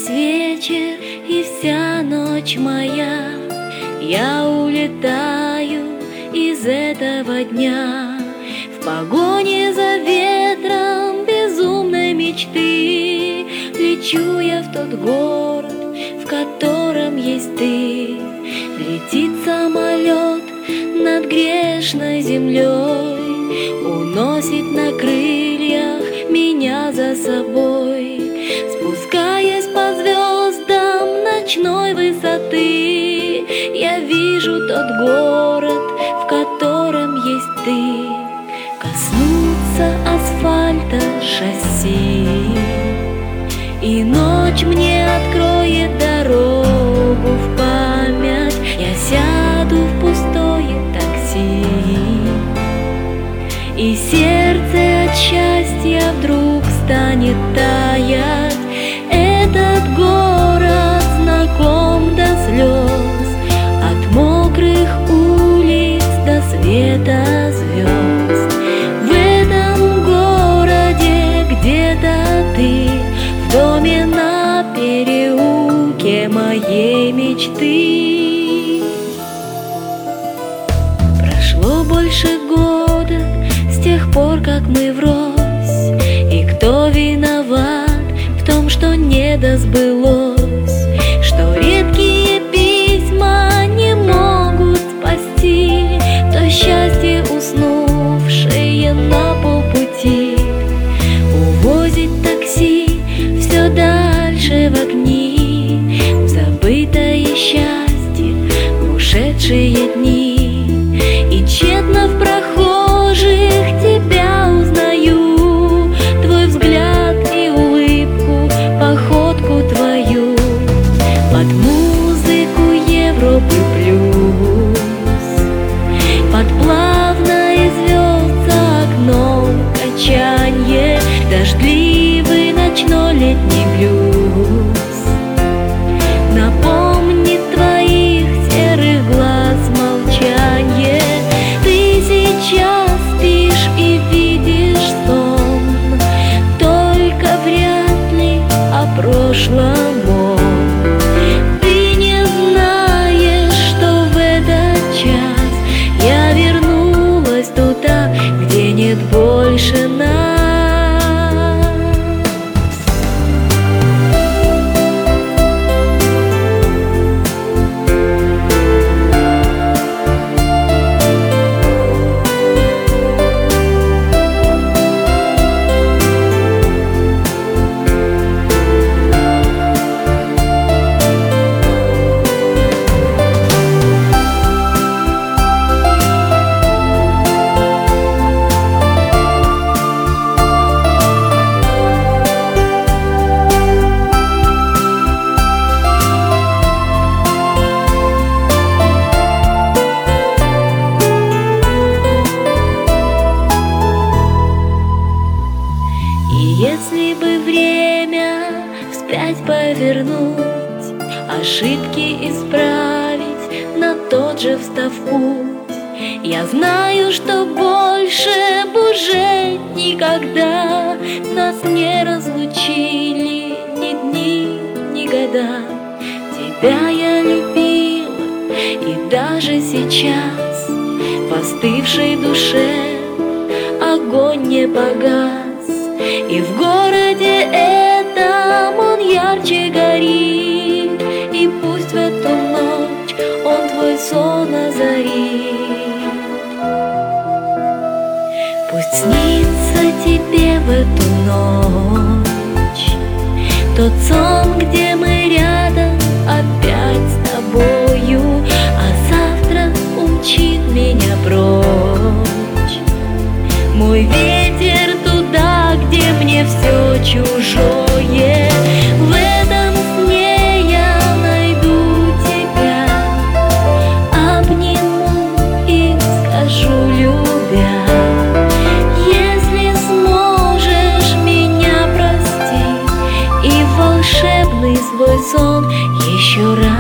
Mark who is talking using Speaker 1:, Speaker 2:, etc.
Speaker 1: весь вечер и вся ночь моя, я улетаю из этого дня в погоне за ветром безумной мечты. Лечу я в тот город, в котором есть ты. Летит самолет над грешной землей, уносит на крыльях меня за собой. Спускаясь по звездам ночной высоты, я вижу тот город, в котором есть ты. Коснуться асфальта шасси, и ночь мне откроет дорогу в память. Я сяду в пустое такси, и сердце от счастья вдруг станет таять. Этот город знаком до слез, от мокрых улиц до света звезд. В этом городе где-то ты, в доме на переулке моей мечты. Прошло больше года с тех пор, как мы врозь, и кто виноват в том, что не досбылось, что редкие письма не могут спасти то счастье, уснувшее на полпути. Увозит такси все дальше в огни, в забытое счастье, в ушедшие дни. И тщетно в прохожих тебя узнаю, твой взгляд и улыбку, походку твою. Под музыку Европы плюс, под плавное звезд за окном качанье, дождливый ночной летний блюз напомнит твоих серых глаз молчанье. Ты сейчас спишь и видишь сон, только вряд ли о прошлом он. Ты не знаешь, что в этот час я вернулась туда, где нет больше нас. Если бы время вспять повернуть, ошибки исправить, на тот же встав в путь, я знаю, что больше б уже никогда нас не разлучили ни дни, ни года. Тебя я любила, и даже сейчас в остывшей душе огонь не погас. И в городе этом он ярче горит, и пусть в эту ночь он твой сон озарит. Пусть снится тебе в эту ночь тот сон, где мы рядом опять с тобою, а завтра умчит меня прочь мой ветер туда, где мне все чужое. В этом сне я найду тебя, обниму и скажу, любя: если сможешь меня простить и волшебный свой сон еще раз